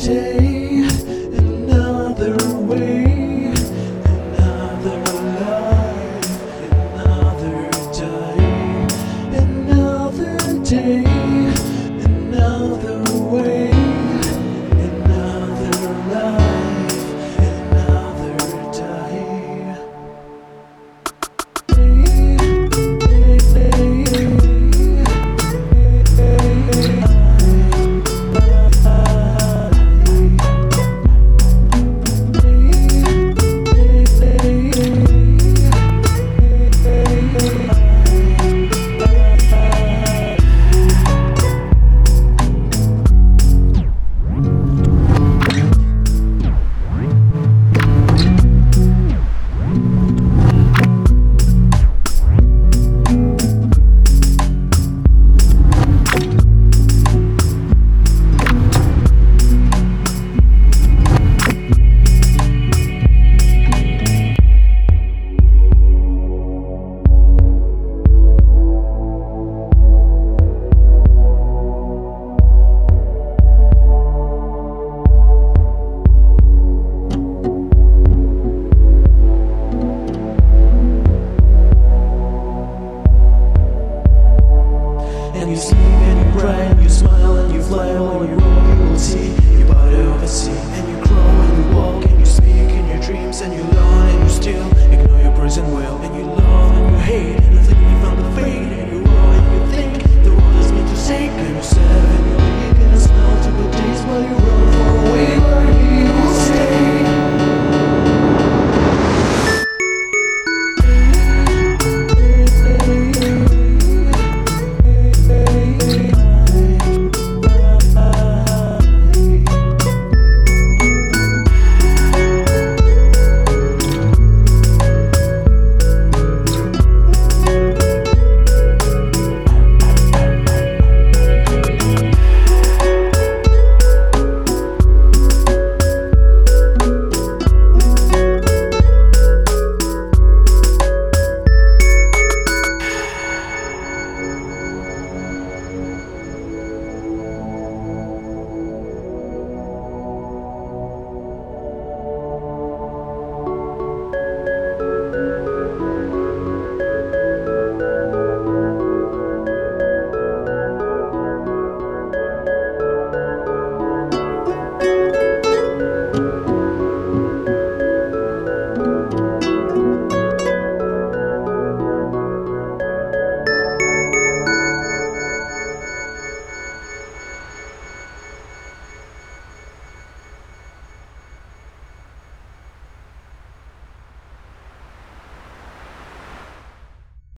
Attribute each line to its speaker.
Speaker 1: day, another way, another life, another day, another day, another way, another life, another day. And you sleep and you cry and you smile and you fly while you roll, you will see your body over sea. And you crawl and you walk and you speak in your dreams and you lie and you still ignore your present will. And you love and you hate and you think you found the fate and you roll and you think the world is meant to take and you serve and you